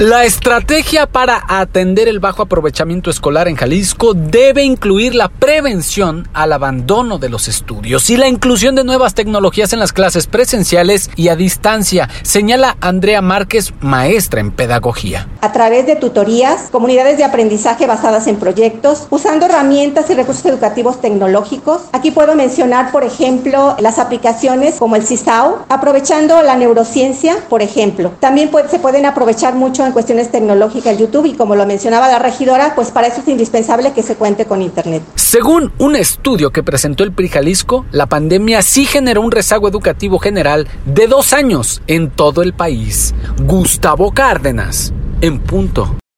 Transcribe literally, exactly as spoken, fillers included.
La estrategia para atender el bajo aprovechamiento escolar en Jalisco debe incluir la prevención al abandono de los estudios y la inclusión de nuevas tecnologías en las clases presenciales y a distancia, señala Andrea Márquez, maestra en pedagogía. A través de tutorías, comunidades de aprendizaje basadas en proyectos, usando herramientas y recursos educativos tecnológicos. Aquí puedo mencionar, por ejemplo, las aplicaciones como el CISAO, aprovechando la neurociencia, por ejemplo. También puede, se pueden aprovechar mucho en cuestiones tecnológicas YouTube y como lo mencionaba la regidora, pues para eso es indispensable que se cuente con internet. Según un estudio que presentó el P R I Jalisco, la pandemia sí generó un rezago educativo general de dos años en todo el país. Gustavo Cárdenas, en punto.